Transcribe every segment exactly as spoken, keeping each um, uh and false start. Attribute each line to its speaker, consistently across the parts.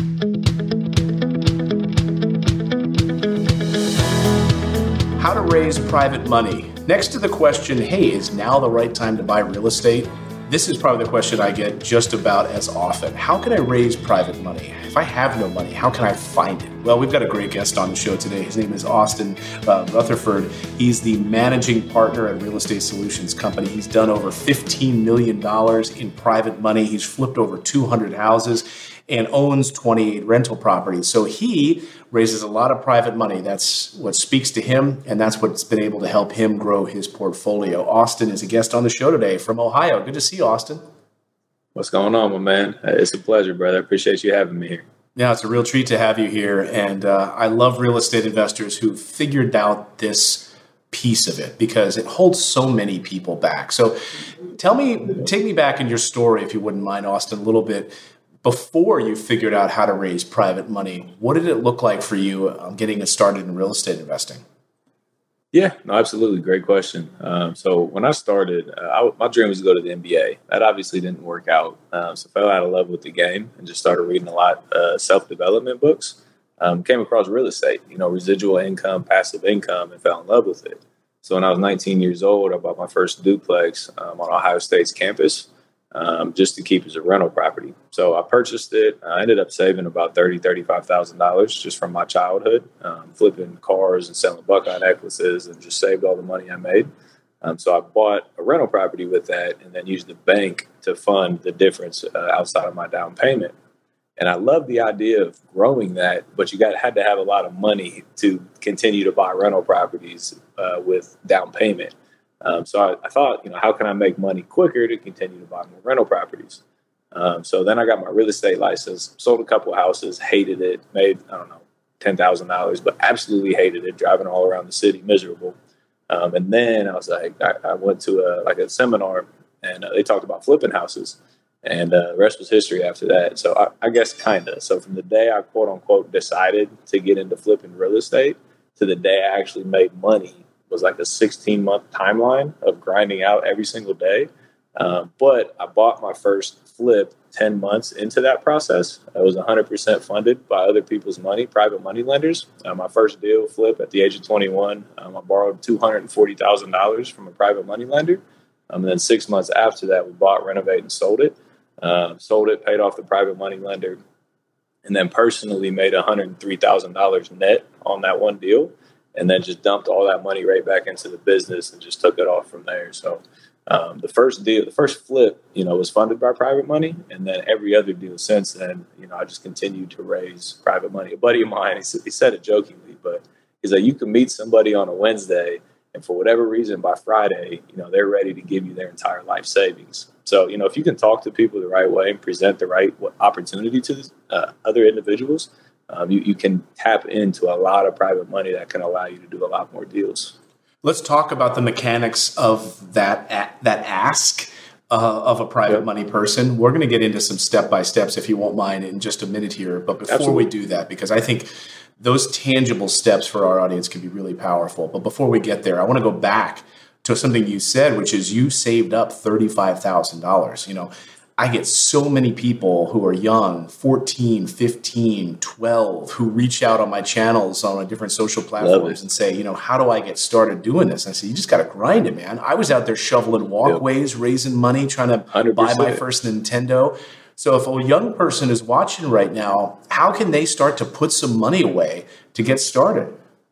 Speaker 1: How to raise private money. Next to the question, hey, is now the right time to buy real estate? This is probably the question I get just about as often. How can I raise private money? If I have no money, how can I find it? Well, we've got a great guest on the show today. His name is Austin uh, Rutherford. He's the managing partner at Real Estate Solutions Company. He's done over fifteen million dollars in private money. He's flipped over two hundred houses and owns twenty-eight rental properties. So he raises a lot of private money. That's what speaks to him, and that's what's been able to help him grow his portfolio. Austin is a guest on the show today from Ohio. Good to see you, Austin.
Speaker 2: What's going on, my man? It's a pleasure, brother. I appreciate you having me here.
Speaker 1: Yeah, it's a real treat to have you here. And uh, I love real estate investors who figured out this piece of it because it holds so many people back. So tell me, take me back in your story, if you wouldn't mind, Austin, a little bit. Before you figured out how to raise private money, what did it look like for you um, getting it started in real estate investing?
Speaker 2: Yeah, no, absolutely. Great question. Um, so when I started, uh, I, my dream was to go to the N B A. That obviously didn't work out. Um, so I fell out of love with the game and just started reading a lot of uh, self-development books. Um, came across real estate, you know, residual income, passive income, and fell in love with it. So when I was nineteen years old, I bought my first duplex um, on Ohio State's campus. Um, just to keep as a rental property. So I purchased it. I ended up saving about thirty thousand dollars, thirty-five thousand dollars just from my childhood, um, flipping cars and selling Buckeye necklaces, and just saved all the money I made. Um, so I bought a rental property with that and then used the bank to fund the difference uh, outside of my down payment. And I love the idea of growing that, but you got had to have a lot of money to continue to buy rental properties uh, with down payment. Um, so I, I thought, you know, how can I make money quicker to continue to buy more rental properties? Um, so then I got my real estate license, sold a couple of houses, hated it, made, I don't know, ten thousand dollars, but absolutely hated it, driving all around the city, miserable. Um, and then I was like, I, I went to a, like a seminar and uh, they talked about flipping houses, and uh, the rest was history after that. So I, I guess kind of. So from the day I quote unquote decided to get into flipping real estate to the day I actually made money was like a sixteen month timeline of grinding out every single day. Um, but I bought my first flip ten months into that process. I was one hundred percent funded by other people's money, private money lenders. Uh, my first deal flip at the age of twenty-one, um, I borrowed two hundred forty thousand dollars from a private money lender. Um, and then six months after that, we bought, renovated, and sold it. Uh, sold it, paid off the private money lender, and then personally made one hundred three thousand dollars net on that one deal. And then just dumped all that money right back into the business and just took it off from there. So um, the first deal, the first flip, you know, was funded by private money. And then every other deal since then, you know, I just continued to raise private money. A buddy of mine, he, he said it jokingly, but he's like, you can meet somebody on a Wednesday and for whatever reason, by Friday, you know, they're ready to give you their entire life savings. So, you know, if you can talk to people the right way and present the right opportunity to uh, other individuals, Um, you, you can tap into a lot of private money that can allow you to do a lot more deals.
Speaker 1: Let's talk about the mechanics of that that ask uh, of a private yep. money person. We're going to get into some step-by-steps, if you won't mind, in just a minute here. But before Absolutely. we do that, because I think those tangible steps for our audience can be really powerful. But before we get there, I want to go back to something you said, which is you saved up thirty-five thousand dollars. You know, I get so many people who are young, fourteen, fifteen, twelve, who reach out on my channels on different social platforms and say, you know, how do I get started doing this? And I say, you just got to grind it, man. I was out there shoveling walkways, yep. raising money, trying to one hundred percent buy my first Nintendo. So if a young person is watching right now, how can they start to put some money away to get started?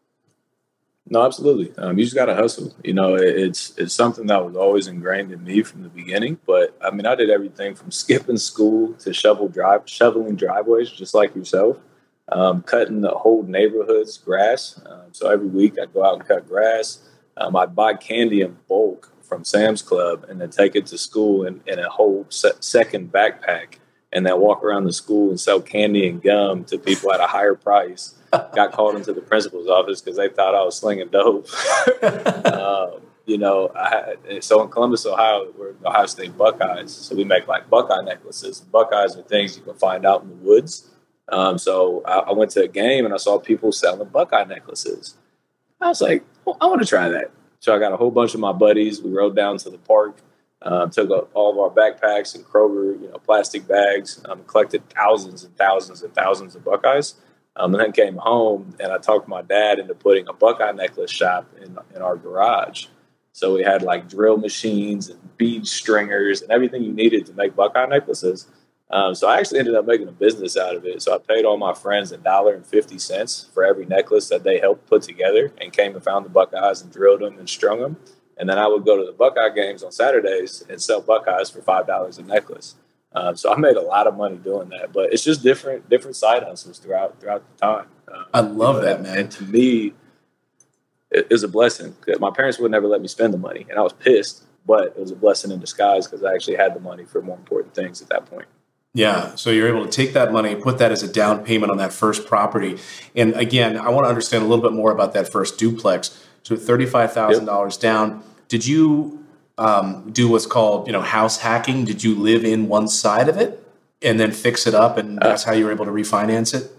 Speaker 2: No, absolutely. Um, you just got to hustle. You know, it, it's it's something that was always ingrained in me from the beginning. But I mean, I did everything from skipping school to shovel drive, shoveling driveways, just like yourself, um, cutting the whole neighborhood's grass. Um, so every week I'd go out and cut grass. Um, I'd buy candy in bulk from Sam's Club and then take it to school in, in a whole se- second backpack, and then walk around the school and sell candy and gum to people at a higher price. Got called into the principal's office because they thought I was slinging dope. um, you know, I had, so in Columbus, Ohio, we're Ohio State Buckeyes. So we make like Buckeye necklaces. Buckeyes are things you can find out in the woods. Um, so I, I went to a game and I saw people selling Buckeye necklaces. I was like, well, I want to try that. So I got a whole bunch of my buddies. We rode down to the park. Um, took up all of our backpacks and Kroger, you know, plastic bags, um, collected thousands and thousands and thousands of Buckeyes. Um, and then came home and I talked my dad into putting a Buckeye necklace shop in, in our garage. So we had like drill machines and bead stringers and everything you needed to make Buckeye necklaces. Um, so I actually ended up making a business out of it. So I paid all my friends a dollar and fifty cents for every necklace that they helped put together, and came and found the Buckeyes and drilled them and strung them. And then I would go to the Buckeye games on Saturdays and sell Buckeyes for five dollars a necklace. Um, so I made a lot of money doing that. But it's just different different side hustles throughout throughout the time. Um,
Speaker 1: I love
Speaker 2: you know,
Speaker 1: that,
Speaker 2: and,
Speaker 1: man.
Speaker 2: And to me, it, it was a blessing. My parents would never let me spend the money, and I was pissed. But it was a blessing in disguise because I actually had the money for more important things at that point.
Speaker 1: Yeah, so you're able to take that money, put that as a down payment on that first property. And again, I want to understand a little bit more about that first duplex. So thirty-five thousand dollars yep. down. Did you um, do what's called, you know, house hacking? Did you live in one side of it and then fix it up, and that's how you were able to refinance it?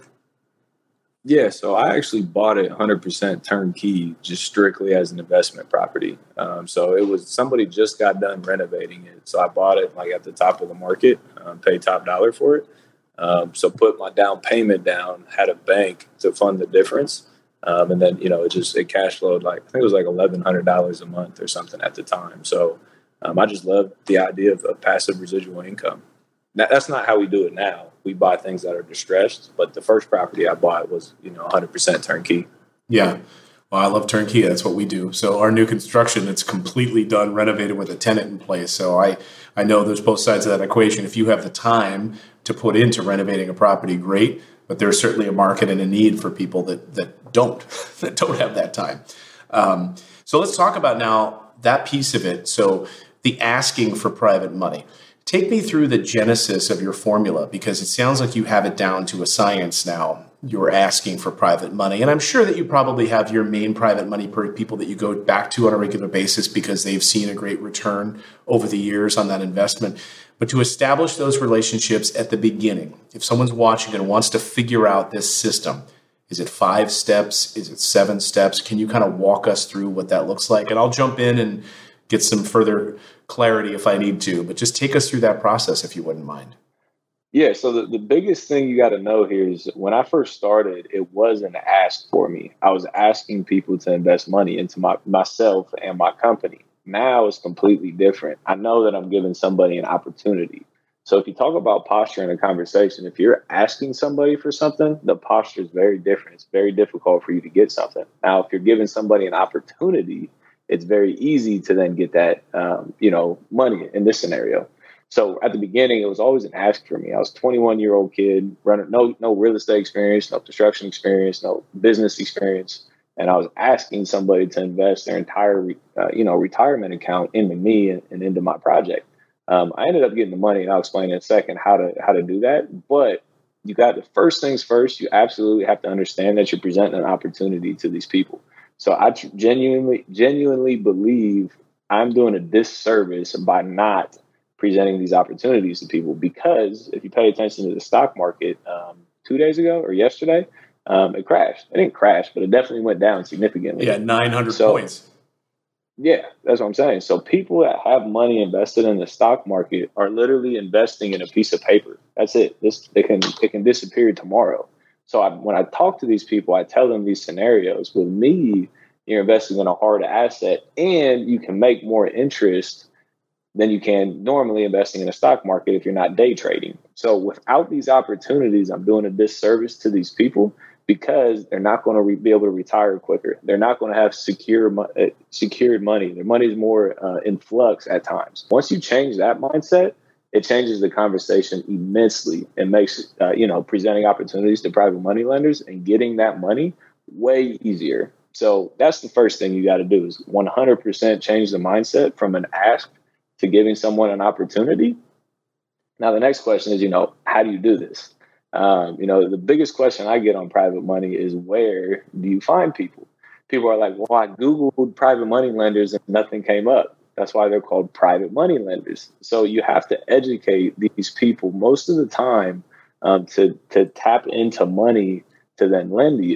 Speaker 2: Yeah, so I actually bought it one hundred percent turnkey, just strictly as an investment property. Um, so it was somebody just got done renovating it. So I bought it like at the top of the market, um, paid top dollar for it. Um, so put my down payment down, had a bank to fund the difference. Um, and then, you know, it just, it cash flowed like, I think it was like eleven hundred dollars a month or something at the time. So um, I just loved the idea of, of passive residual income. Now, that's not how we do it now. We buy things that are distressed, but the first property I bought was, you know, one hundred percent turnkey.
Speaker 1: Yeah. Well, I love turnkey. That's what we do. So our new construction, it's completely done, renovated with a tenant in place. So I, I know there's both sides of that equation. If you have the time to put into renovating a property, great. But there's certainly a market and a need for people that, that don't, that don't have that time. Um, so let's talk about now that piece of it. So the asking for private money. Take me through the genesis of your formula, because it sounds like you have it down to a science now. You're asking for private money. And I'm sure that you probably have your main private money people that you go back to on a regular basis because they've seen a great return over the years on that investment. But to establish those relationships at the beginning, if someone's watching and wants to figure out this system, is it five steps? Is it seven steps? Can you kind of walk us through what that looks like? And I'll jump in and get some further clarity if I need to, but just take us through that process if you wouldn't mind.
Speaker 2: Yeah, so the, the biggest thing you got to know here is when I first started, it wasn't asked for me. I was asking people to invest money into my myself and my company. Now it's completely different. I know that I'm giving somebody an opportunity. So if you talk about posture in a conversation, if you're asking somebody for something, the posture is very different. It's very difficult for you to get something. Now, if you're giving somebody an opportunity, it's very easy to then get that, um, you know, money in this scenario. So at the beginning, it was always an ask for me. I was a twenty-one year old kid, running no no real estate experience, no construction experience, no business experience, and I was asking somebody to invest their entire, uh, you know, retirement account into me and, and into my project. Um, I ended up getting the money, and I'll explain in a second how to how to do that. But you got the first things first. You absolutely have to understand that you're presenting an opportunity to these people. So I genuinely, genuinely believe I'm doing a disservice by not presenting these opportunities to people, because if you pay attention to the stock market um, two days ago or yesterday, um, it crashed. It didn't crash, but it definitely went down significantly.
Speaker 1: Yeah, nine hundred
Speaker 2: so,
Speaker 1: points.
Speaker 2: Yeah, that's what I'm saying. So people that have money invested in the stock market are literally investing in a piece of paper. That's it. This it can it can disappear tomorrow. So I, when I talk to these people, I tell them these scenarios. With me, you're investing in a hard asset, and you can make more interest than you can normally investing in a stock market if you're not day trading. So without these opportunities, I'm doing a disservice to these people, because they're not going to re- be able to retire quicker. They're not going to have secure mo- uh, secured money. Their money is more uh, in flux at times. Once you change that mindset, it changes the conversation immensely. It makes, uh, you know, presenting opportunities to private money lenders and getting that money way easier. So that's the first thing you got to do, is one hundred percent change the mindset from an ask to giving someone an opportunity. Now, the next question is, you know, how do you do this? Um, you know, the biggest question I get on private money is, where do you find people? People are like, well, I Googled private money lenders and nothing came up. That's why they're called private money lenders. So you have to educate these people most of the time um, to, to tap into money to then lend you.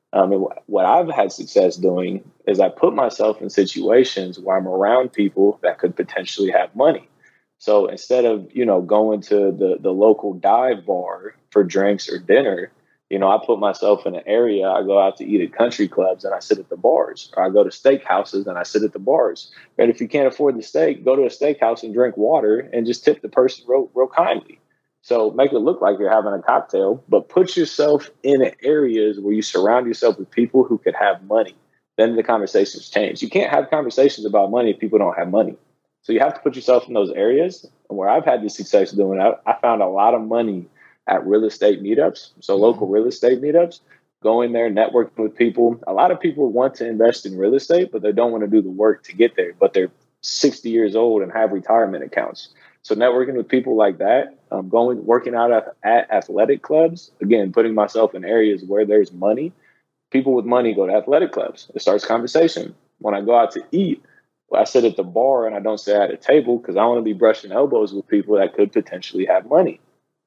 Speaker 2: Um, and wh- what I've had success doing is I put myself in situations where I'm around people that could potentially have money. So instead of, you know, going to the, the local dive bar for drinks or dinner, you know, I put myself in an area. I go out to eat at country clubs and I sit at the bars, or I go to steak houses and I sit at the bars. And if you can't afford the steak, go to a steakhouse and drink water and just tip the person real, real kindly. So make it look like you're having a cocktail, but put yourself in areas where you surround yourself with people who could have money. Then the conversations change. You can't have conversations about money if people don't have money. So you have to put yourself in those areas. And where I've had the success doing it, I found a lot of money at real estate meetups. So mm-hmm. local real estate meetups, going there, networking with people. A lot of people want to invest in real estate, but they don't want to do the work to get there. But they're sixty years old and have retirement accounts. So networking with people like that, um, going, working out at, at athletic clubs, again, putting myself in areas where there's money. People with money go to athletic clubs. It starts conversation. When I go out to eat, well, I sit at the bar and I don't sit at a table because I want to be brushing elbows with people that could potentially have money.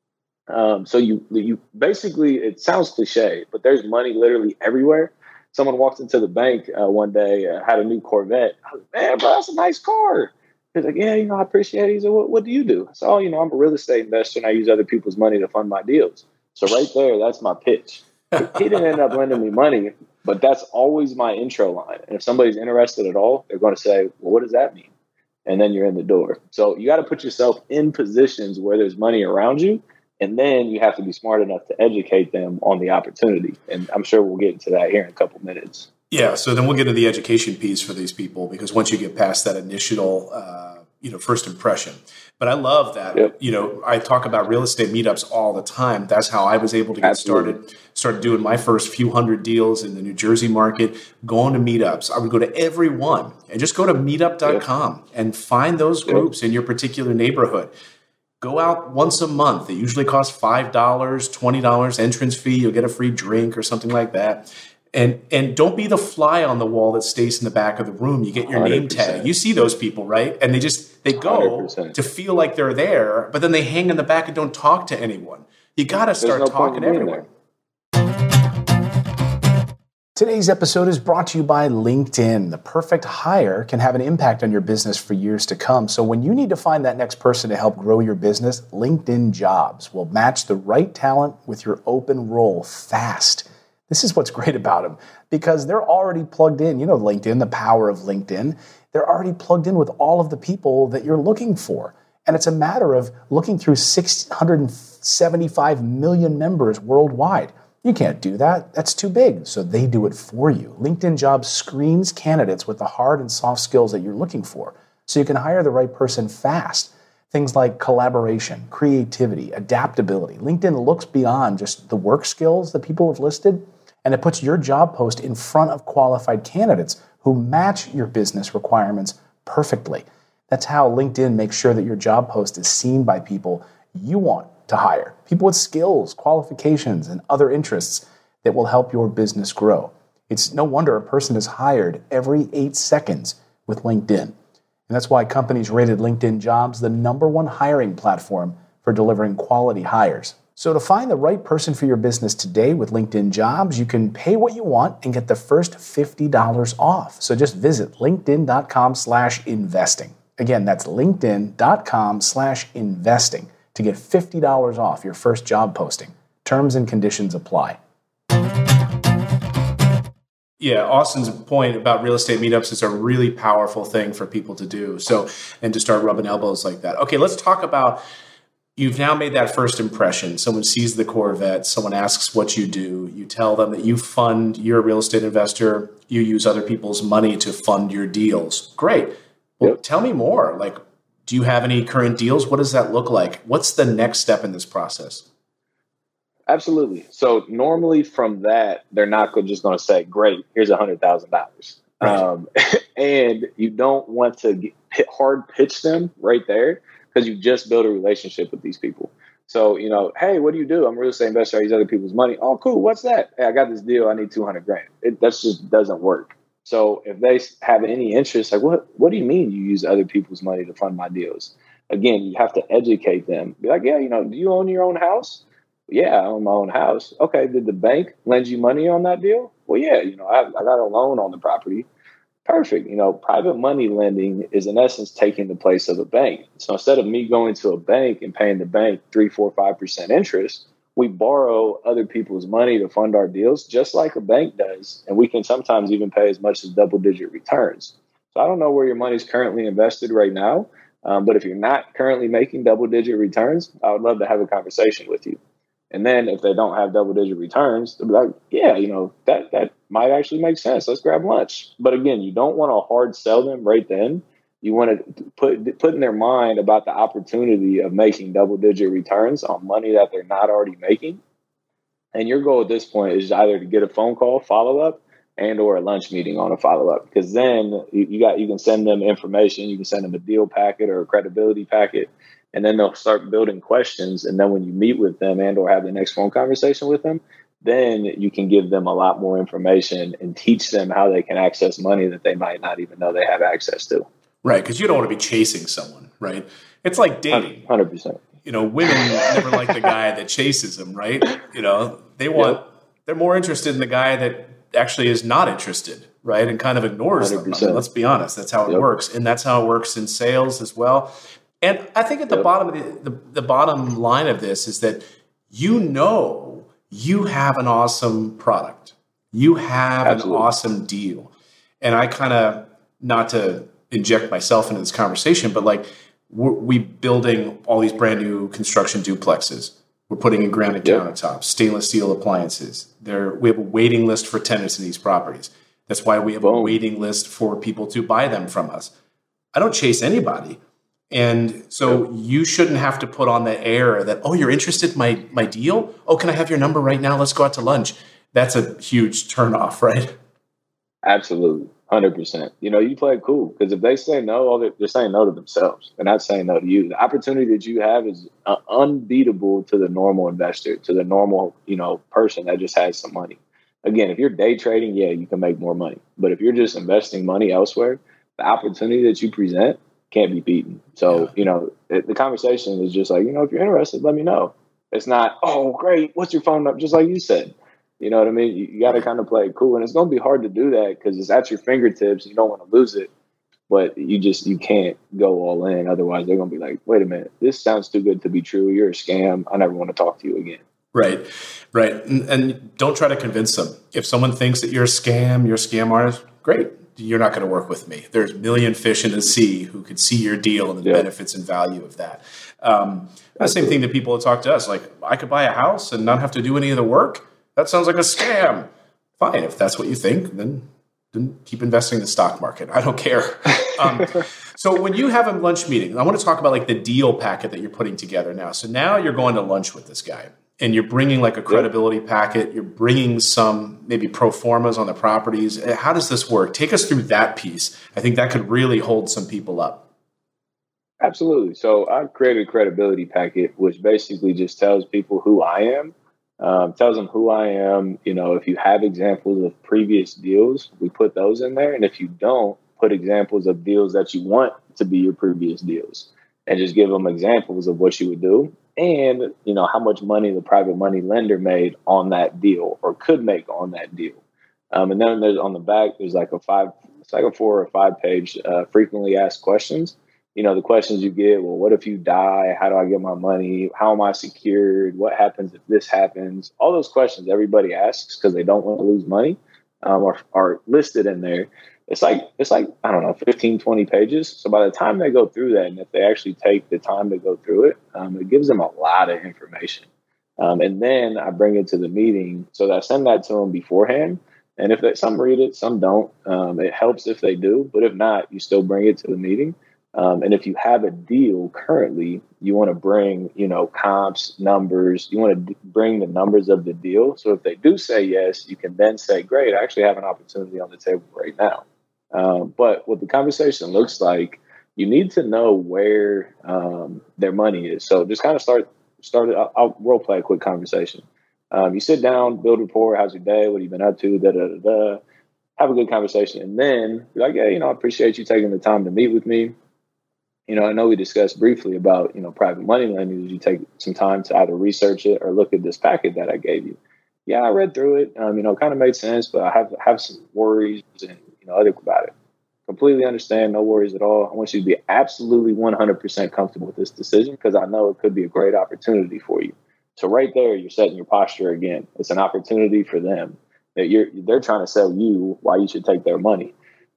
Speaker 2: Um, so you you basically, it sounds cliche, but there's money literally everywhere. Someone walked into the bank uh, one day, uh, had a new Corvette. I was like, man, bro, that's a nice car. He's like, yeah, you know, I appreciate it. He said, what, what do you do? I said, oh, you know, I'm a real estate investor and I use other people's money to fund my deals. So right there, that's my pitch. He didn't end up lending me money, but that's always my intro line. And if somebody's interested at all, they're going to say, well, what does that mean? And then you're in the door. So you got to put yourself in positions where there's money around you. And then you have to be smart enough to educate them on the opportunity. And I'm sure we'll get into that here in a couple minutes.
Speaker 1: Yeah, so then we'll get to the education piece for these people, because once you get past that initial, uh, you know, first impression. But I love that. Yep. You know, I talk about real estate meetups all the time. That's how I was able to get Absolutely. started. Started doing my first few hundred deals in the New Jersey market, going to meetups. I would go to every one and just go to meetup dot com yep. and find those groups yep. in your particular neighborhood. Go out once a month. It usually costs five dollars, twenty dollars entrance fee. You'll get a free drink or something like that. And and don't be the fly on the wall that stays in the back of the room. You get your one hundred percent name tag. You see those people, right? And they just, they go one hundred percent to feel like they're there, but then they hang in the back and don't talk to anyone. You got to start no talking to everyone. Today's episode is brought to you by LinkedIn. The perfect hire can have an impact on your business for years to come. So when you need to find that next person to help grow your business, LinkedIn Jobs will match the right talent with your open role fast. This is what's great about them, because they're already plugged in. You know, LinkedIn, the power of LinkedIn. They're already plugged in with all of the people that you're looking for. And it's a matter of looking through six hundred seventy-five million members worldwide. You can't do that. That's too big. So they do it for you. LinkedIn Jobs screens candidates with the hard and soft skills that you're looking for, so you can hire the right person fast. Things like collaboration, creativity, adaptability. LinkedIn looks beyond just the work skills that people have listed, and it puts your job post in front of qualified candidates who match your business requirements perfectly. That's how LinkedIn makes sure that your job post is seen by people you want to hire. People with skills, qualifications, and other interests that will help your business grow. It's no wonder a person is hired every eight seconds with LinkedIn. And that's why companies rated LinkedIn Jobs the number one hiring platform for delivering quality hires. So to find the right person for your business today with LinkedIn Jobs, you can pay what you want and get the first fifty dollars off. So just visit linkedin.com slash investing. Again, that's linkedin.com slash investing to get fifty dollars off your first job posting. Terms and conditions apply. Yeah, Austin's point about real estate meetups is a really powerful thing for people to do. So, and to start rubbing elbows like that. Okay, let's talk about, you've now made that first impression. Someone sees the Corvette, someone asks what you do. You tell them that you fund, you're a real estate investor, you use other people's money to fund your deals. Great. Well, yep. Tell me more. Like, do you have any current deals? What does that look like? What's the next step in this process?
Speaker 2: Absolutely. So normally from that, they're not just going to say, great, here's one hundred thousand dollars. Right. Um, and you don't want to get, hard pitch them right there, because you just build a relationship with these people. So, you know, hey, what do you do? I'm a real estate investor. I use other people's money. Oh, cool. What's that? Hey, I got this deal. I need two hundred grand. It that just doesn't work. So if they have any interest, like, what, what do you mean you use other people's money to fund my deals? Again, you have to educate them. Be like, yeah, you know, do you own your own house? Yeah, I own my own house. Okay, did the bank lend you money on that deal? Well, yeah, you know, I, I got a loan on the property. Perfect. You know, private money lending is in essence taking the place of a bank. So instead of me going to a bank and paying the bank three, four, five percent interest, we borrow other people's money to fund our deals, just like a bank does. And we can sometimes even pay as much as double digit returns. So I don't know where your money's currently invested right now. Um, but if you're not currently making double digit returns, I would love to have a conversation with you. And then if they don't have double digit returns, they'll be like, yeah, you know, that, that might actually make sense. Let's grab lunch. But again, you don't want to hard sell them right then. You want to put, put in their mind about the opportunity of making double digit returns on money that they're not already making. And your goal at this point is either to get a phone call, follow up, and or a lunch meeting on a follow up. Because then you, you got you can send them information, you can send them a deal packet or a credibility packet. And then they'll start building questions. And then when you meet with them and or have the next phone conversation with them, then you can give them a lot more information and teach them how they can access money that they might not even know they have access to.
Speaker 1: Right, because you don't want to be chasing someone, right? It's like dating.
Speaker 2: one hundred percent.
Speaker 1: You know, women never like the guy that chases them, right? You know, they want, yep. they're more interested in the guy that actually is not interested, right? And kind of ignores them. I mean, let's be honest, that's how it yep. works. And that's how it works in sales as well. And I think at the yep. bottom of the, the, the bottom line of this is that you know you have an awesome product. You have Absolutely. An awesome deal. And I kind of, not to inject myself into this conversation, but like we're we building all these brand new construction duplexes. We're putting in granite yep. countertops, stainless steel appliances. There, we have a waiting list for tenants in these properties. That's why we have Boom. A waiting list for people to buy them from us. I don't chase anybody. And so yep. you shouldn't have to put on the air that, oh, you're interested in my, my deal? Oh, can I have your number right now? Let's go out to lunch. That's a huge turnoff, right?
Speaker 2: Absolutely. one hundred percent. You know, you play it cool because if they say no, all they're, they're saying no to themselves. They're not saying no to you. The opportunity that you have is uh, unbeatable to the normal investor, to the normal, you know, person that just has some money. Again, if you're day trading, yeah, you can make more money. But if you're just investing money elsewhere, the opportunity that you present can't be beaten. So, yeah. you know, it, the conversation is just like, you know, if you're interested, let me know. It's not, oh, great, what's your phone number? Just like you said. You know what I mean? You, you got to kind of play it cool. And it's going to be hard to do that because it's at your fingertips. You don't want to lose it. But you just, you can't go all in. Otherwise, they're going to be like, wait a minute, this sounds too good to be true. You're a scam. I never want to talk to you again.
Speaker 1: Right, right. And, and don't try to convince them. If someone thinks that you're a scam, you're a scam artist, great. You're not going to work with me. There's a million fish in the sea who could see your deal and the yeah. benefits and value of that. Um, the same thing that people talk to us, like, I could buy a house and not have to do any of the work. That sounds like a scam. Fine. If that's what you think, then, then keep investing in the stock market. I don't care. Um, so when you have a lunch meeting, I want to talk about like the deal packet that you're putting together now. So now you're going to lunch with this guy. And you're bringing like a credibility packet. You're bringing some maybe pro formas on the properties. How does this work? Take us through that piece. I think that could really hold some people up.
Speaker 2: Absolutely. So I created a credibility packet, which basically just tells people who I am, um, tells them who I am. You know, if you have examples of previous deals, we put those in there. And if you don't, put examples of deals that you want to be your previous deals and just give them examples of what you would do. And, you know, how much money the private money lender made on that deal or could make on that deal. Um, and then there's on the back, there's like a five, it's like a four or five page uh, frequently asked questions. You know, the questions you get, well, what if you die? How do I get my money? How am I secured? What happens if this happens? All those questions everybody asks because they don't want to lose money um, are, are listed in there. It's like, it's like, I don't know, fifteen, twenty pages. So by the time they go through that, and if they actually take the time to go through it, um, it gives them a lot of information. Um, and then I bring it to the meeting. So that I send that to them beforehand. And if they, some read it, some don't. Um, it helps if they do. But if not, you still bring it to the meeting. Um, and if you have a deal currently, you want to bring, you know, comps, numbers. You want to d- bring the numbers of the deal. So if they do say yes, you can then say, great, I actually have an opportunity on the table right now. Um, but what the conversation looks like, you need to know where um, their money is. So just kind of start, start it. I'll, I'll role play a quick conversation. Um, you sit down, build rapport. How's your day? What have you been up to? Da, da, da, da. Have a good conversation. And then be like, yeah, you know, I appreciate you taking the time to meet with me. you know, I know we discussed briefly about, you know, private money lending. Did you take some time to either research it or look at this packet that I gave you? Yeah, I read through it. Um, you know, it kind of made sense, but I have have some worries and, you know, other about it. Completely understand, no worries at all. I want you to be absolutely one hundred percent comfortable with this decision because I know it could be a great opportunity for you. So right there, you're setting your posture again. It's an opportunity for them that you're they're trying to sell you why you should take their money.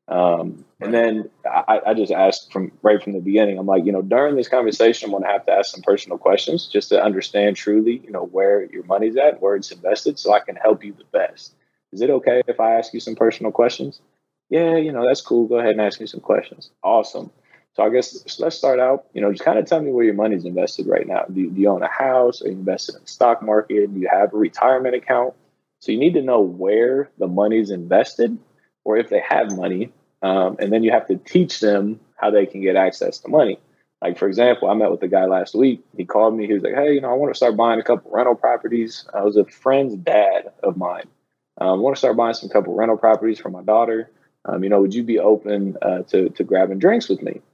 Speaker 2: Um, and then I, I just asked from right from the beginning, I'm like, you know, during this conversation, I'm going to have to ask some personal questions just to understand truly, you know, where your money's at, where it's invested, so I can help you the best. Is it okay if I ask you some personal questions? Yeah, you know, that's cool. Go ahead and ask me some questions. Awesome. So I guess let's start out, you know, just kind of tell me where your money's invested right now. Do you, do you own a house? Are you invested in the stock market? Do you have a retirement account? So you need to know where the money's invested or if they have money. Um, and then you have to teach them how they can get access to money. Like, for example, I met with a guy last week. He called me. He was like, hey, you know, I want to start buying a couple rental properties. I was a friend's dad of mine. Um, I want to start buying some couple rental properties for my daughter. Um, you know, would you be open uh, to, to grabbing drinks with me?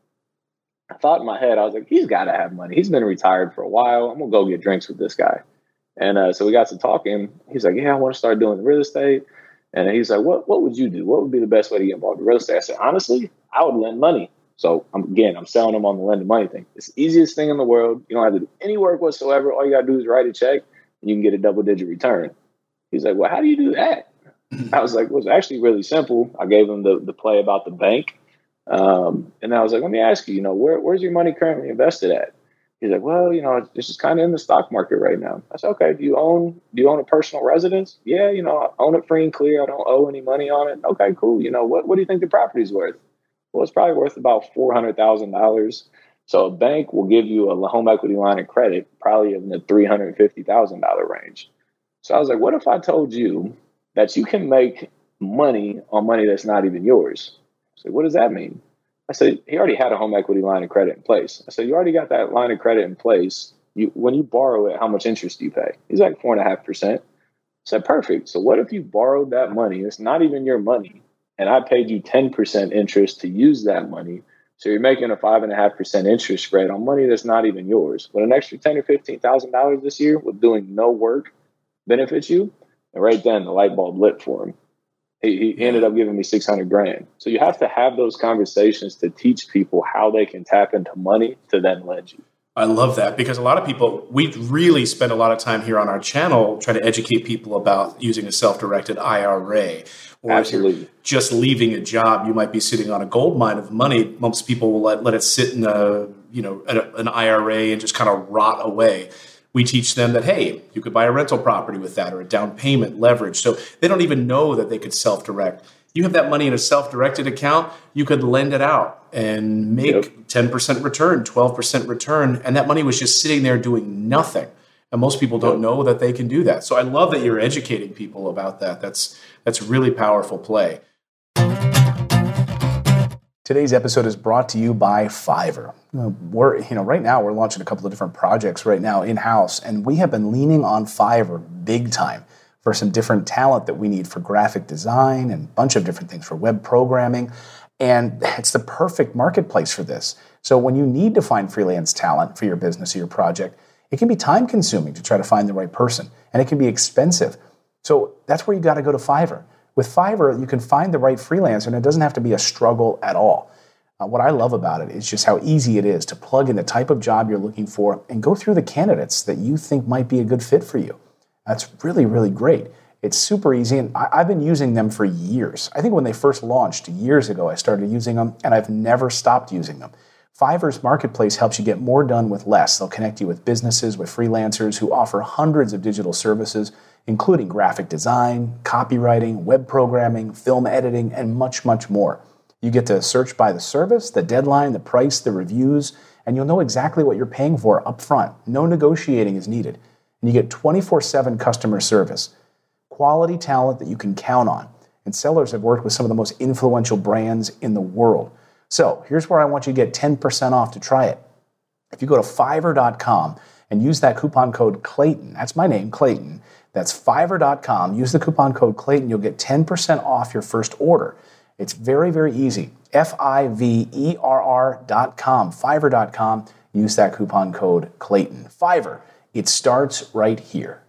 Speaker 2: I thought in my head, I was like, he's got to have money. He's been retired for a while. I'm going to go get drinks with this guy. And uh, so we got to talking. He's like, yeah, I want to start doing real estate. And he's like, what what would you do? What would be the best way to get involved in real estate? I said, honestly, I would lend money. So I'm, again, I'm selling him on the lending money thing. It's the easiest thing in the world. You don't have to do any work whatsoever. All you got to do is write a check and you can get a double digit return. He's like, well, how do you do that? I was like, well, it's actually really simple. I gave him the, the play about the bank. Um, and I was like, let me ask you, you know, where, where's your money currently invested at? He's like, well, you know, it's just kind of in the stock market right now. I said, okay, do you own, do you own a personal residence? Yeah, you know, I own it free and clear. I don't owe any money on it. Okay, cool. You know, what, what do you think the property's worth? Well, it's probably worth about four hundred thousand dollars. So a bank will give you a home equity line of credit, probably in the three hundred fifty thousand dollars range. So I was like, what if I told you that you can make money on money that's not even yours? I said, what does that mean? I said, he already had a home equity line of credit in place. I said, you already got that line of credit in place. You, when you borrow it, how much interest do you pay? He's like four and a half percent. I said, perfect. So what if you borrowed that money? It's not even your money. And I paid you ten percent interest to use that money. So you're making a five and a half percent interest spread on money that's not even yours. But an extra ten or fifteen thousand dollars this year with doing no work benefits you. And right then the light bulb lit for him. He, he ended up giving me six hundred grand. So you have to have those conversations to teach people how they can tap into money to then lend you.
Speaker 1: I love that because a lot of people, we really spend a lot of time here on our channel trying to educate people about using a self-directed I R A. Or
Speaker 2: Absolutely.
Speaker 1: If you're just leaving a job, you might be sitting on a gold mine of money. Most people will let, let it sit in a, you know, an I R A and just kind of rot away. We teach them that, hey, you could buy a rental property with that or a down payment leverage. So they don't even know that they could self-direct. You have that money in a self-directed account, you could lend it out and make yep. ten percent return, twelve percent return. And that money was just sitting there doing nothing. And most people don't know that they can do that. So I love that you're educating people about that. That's, that's really powerful play. Today's episode is brought to you by Fiverr. We're, you know, right now we're launching a couple of different projects right now in-house, and we have been leaning on Fiverr big time for some different talent that we need for graphic design and a bunch of different things for web programming. And it's the perfect marketplace for this. So when you need to find freelance talent for your business or your project, it can be time consuming to try to find the right person, and it can be expensive. So that's where you got to go to Fiverr. With Fiverr, you can find the right freelancer, and it doesn't have to be a struggle at all. Uh, what I love about it is just how easy it is to plug in the type of job you're looking for and go through the candidates that you think might be a good fit for you. That's really, really great. It's super easy, and I, I've been using them for years. I think when they first launched years ago, I started using them, and I've never stopped using them. Fiverr's marketplace helps you get more done with less. They'll connect you with businesses, with freelancers who offer hundreds of digital services, including graphic design, copywriting, web programming, film editing, and much, much more. You get to search by the service, the deadline, the price, the reviews, and you'll know exactly what you're paying for up front. No negotiating is needed. And you get twenty-four seven customer service, quality talent that you can count on. And sellers have worked with some of the most influential brands in the world. So here's where I want you to get ten percent off to try it. If you go to Fiverr dot com and use that coupon code Clayton, that's my name, Clayton, that's Fiverr dot com, use the coupon code Clayton, you'll get ten percent off your first order.
Speaker 3: It's very, very easy. F I V E R R dot com, Fiverr dot com. Use that coupon code Clayton. Fiverr, it starts right here.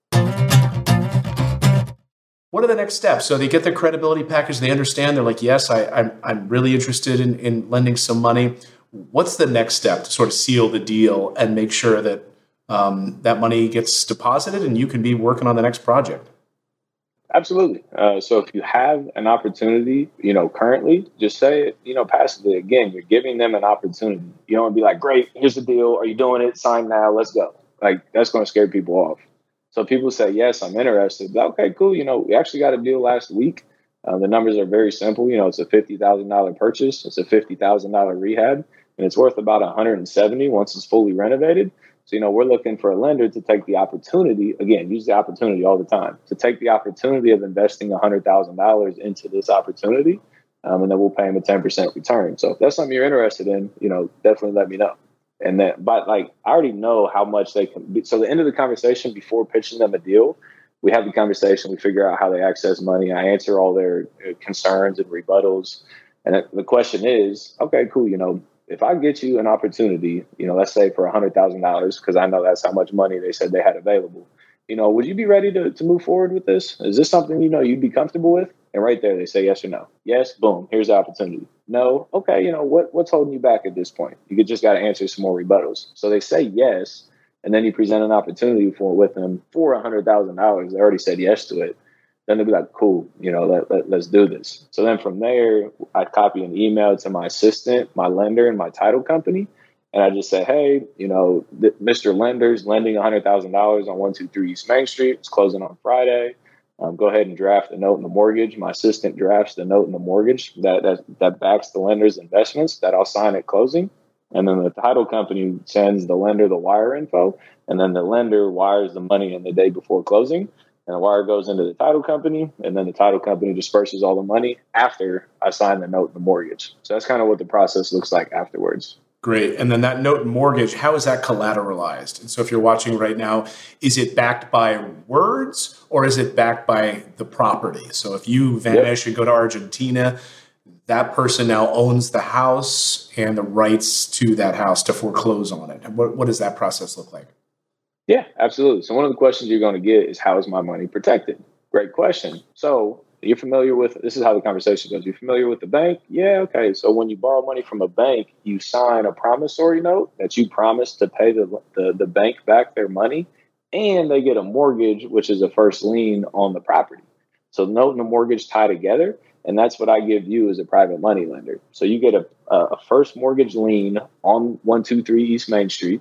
Speaker 1: What are the next steps? So they get their credibility package. They understand. They're like, yes, I, I'm, I'm really interested in, in lending some money. What's the next step to sort of seal the deal and make sure that um, that money gets deposited and you can be working on the next project?
Speaker 2: Absolutely. Uh, so if you have an opportunity, you know, currently, just say it, you know, passively. Again, you're giving them an opportunity. You don't want to be like, great, here's the deal. Are you doing it? Sign now. Let's go. Like, that's going to scare people off. So people say, yes, I'm interested. But, okay, cool. You know, we actually got a deal last week. Uh, the numbers are very simple. You know, it's a fifty thousand dollars purchase. It's a fifty thousand dollars rehab, and it's worth about one hundred seventy once it's fully renovated. So, you know, we're looking for a lender to take the opportunity, again, use the opportunity all the time, to take the opportunity of investing one hundred thousand dollars into this opportunity, um, and then we'll pay them a ten percent return. So if that's something you're interested in, you know, definitely let me know. And then, but like, I already know how much they can be. So the end of the conversation, before pitching them a deal, we have the conversation, we figure out how they access money. I answer all their concerns and rebuttals. And the question is, okay, cool. You know, if I get you an opportunity, you know, let's say for one hundred thousand dollars, because I know that's how much money they said they had available, you know, would you be ready to, to move forward with this? Is this something, you know, you'd be comfortable with? And right there, they say yes or no. Yes, boom, here's the opportunity. No, okay, you know, what what's holding you back at this point? You could just got to answer some more rebuttals. So they say yes, and then you present an opportunity for with them for one hundred thousand dollars. They already said yes to it. Then they'll be like, cool, you know, let, let, let's do this. So then from there, I copy an email to my assistant, my lender, and my title company. And I just say, hey, you know, th- Mister Lender's lending one hundred thousand dollars on one two three East Main Street. It's closing on Friday. Um, go ahead and draft the note and the mortgage. My assistant drafts the note and the mortgage that, that, that backs the lender's investments that I'll sign at closing. And then the title company sends the lender the wire info. And then the lender wires the money in the day before closing. And the wire goes into the title company, and then the title company disperses all the money after I sign the note and the mortgage. So that's kind of what the process looks like afterwards.
Speaker 1: Great. And then that note and mortgage, how is that collateralized? And so if you're watching right now, is it backed by words or is it backed by the property? So if you vanish yep. and go to Argentina, that person now owns the house and the rights to that house to foreclose on it. And what, what does that process look like?
Speaker 2: Yeah, absolutely. So one of the questions you're going to get is, how is my money protected? Great question. So you're familiar with, this is how the conversation goes. You're familiar with the bank? Yeah, okay. So when you borrow money from a bank, you sign a promissory note that you promise to pay the, the, the bank back their money, and they get a mortgage, which is a first lien on the property. So the note and the mortgage tie together, and that's what I give you as a private money lender. So you get a, a first mortgage lien on one two three East Main Street,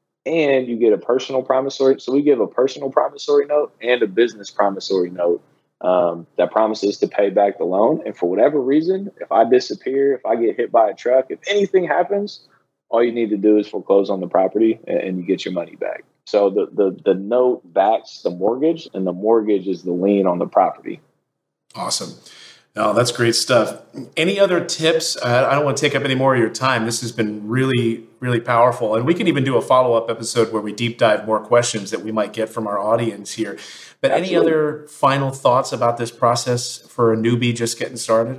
Speaker 2: and you get a personal promissory. So we give a personal promissory note and a business promissory note um, that promises to pay back the loan. And for whatever reason, if I disappear, if I get hit by a truck, if anything happens, all you need to do is foreclose on the property and, and you get your money back. So the, the, the note backs the mortgage, and the mortgage is the lien on the property.
Speaker 1: Awesome. No, that's great stuff. Any other tips? Uh, I don't want to take up any more of your time. This has been really, really powerful. And we can even do a follow-up episode where we deep dive more questions that we might get from our audience here. But Absolutely. Any other final thoughts about this process for a newbie just getting started?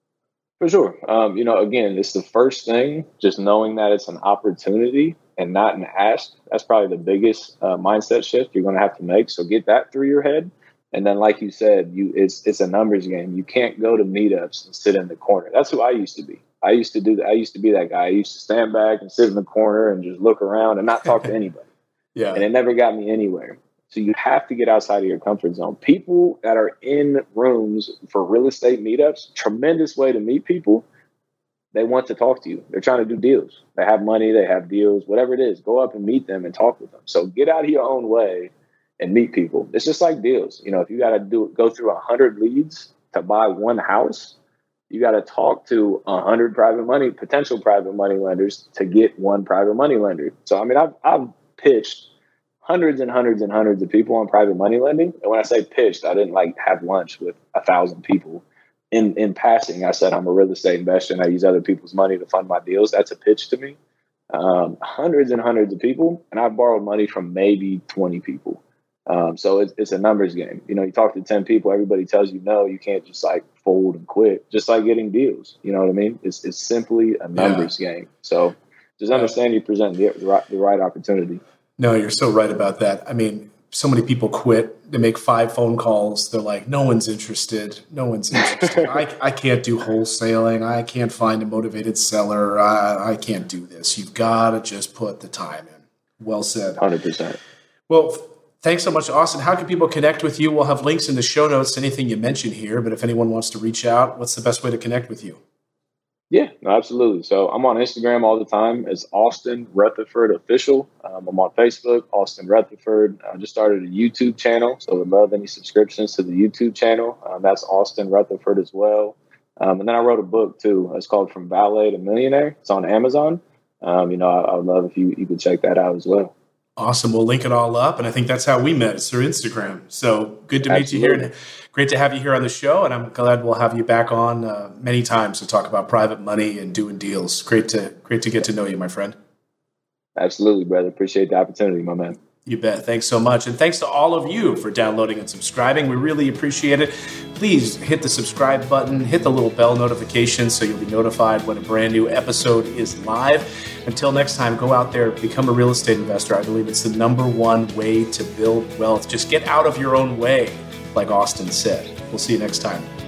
Speaker 2: For sure. Um, you know, again, it's the first thing, just knowing that it's an opportunity and not an ask. That's probably the biggest uh, mindset shift you're going to have to make. So get that through your head. And then, like you said, you it's it's a numbers game. You can't go to meetups and sit in the corner. That's who I used to be. I used to do that. I used to be that guy. I used to stand back and sit in the corner and just look around and not talk to anybody.
Speaker 1: Yeah.
Speaker 2: And it never got me anywhere. So you have to get outside of your comfort zone. People that are in rooms for real estate meetups, tremendous way to meet people. They want to talk to you. They're trying to do deals. They have money. They have deals. Whatever it is, go up and meet them and talk with them. So get out of your own way and meet people. It's just like deals. You know, if you got to do go through a hundred leads to buy one house, you got to talk to a hundred private money, potential private money lenders to get one private money lender. So, I mean, I've, I've pitched hundreds and hundreds and hundreds of people on private money lending. And when I say pitched, I didn't like have lunch with a thousand people. In, in passing, I said, I'm a real estate investor and I use other people's money to fund my deals. That's a pitch to me. Um, hundreds and hundreds of people. And I've borrowed money from maybe twenty people. Um, so it's, it's a numbers game. You know, you talk to ten people, everybody tells you no, you can't just like fold and quit, just like getting deals. You know what I mean? It's it's simply a numbers yeah. game. So just understand you present the, the, right, the right opportunity.
Speaker 1: No, you're so right about that. I mean, so many people quit. They make five phone calls. They're like, no one's interested. No one's interested. I, I can't do wholesaling. I can't find a motivated seller. I, I can't do this. You've got to just put the time in. Well said.
Speaker 2: one hundred percent.
Speaker 1: Well, thanks so much, Austin. How can people connect with you? We'll have links in the show notes to anything you mentioned here. But if anyone wants to reach out, what's the best way to connect with you?
Speaker 2: Yeah, no, absolutely. So I'm on Instagram all the time. It's Austin Rutherford Official. Um, I'm on Facebook, Austin Rutherford. I just started a YouTube channel, so would love any subscriptions to the YouTube channel. Um, that's Austin Rutherford as well. Um, and then I wrote a book too. It's called From Valet to Millionaire. It's on Amazon. Um, you know, I, I would love if you, you could check that out as well.
Speaker 1: Awesome. We'll link it all up. And I think that's how we met. It's through Instagram. So good to meet Absolutely. you here. And great to have you here on the show. And I'm glad we'll have you back on uh, many times to talk about private money and doing deals. Great to great to get to know you, my friend.
Speaker 2: Absolutely, brother. Appreciate the opportunity, my man.
Speaker 1: You bet. Thanks so much. And thanks to all of you for downloading and subscribing. We really appreciate it. Please hit the subscribe button, hit the little bell notification so you'll be notified when a brand new episode is live. Until next time, go out there, become a real estate investor. I believe it's the number one way to build wealth. Just get out of your own way, like Austin said. We'll see you next time.